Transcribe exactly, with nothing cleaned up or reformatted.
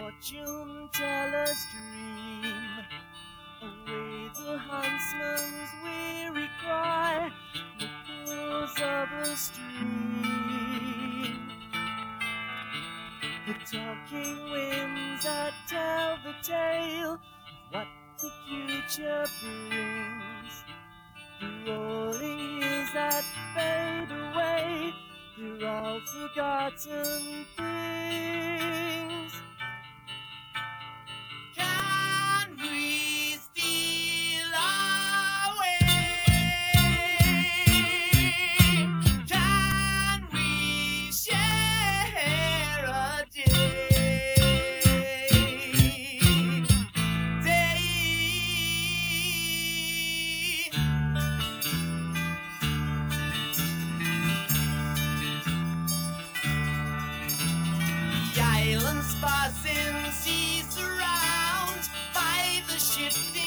fortune teller's dream. Away the huntsman's weary cry, the pools of a stream. The talking winds that tell the tale of what the future brings. The rolling hills that fade away, they're all forgotten things. Can we steal away? Can we share a day? Day. The islands passing seas around by the shifting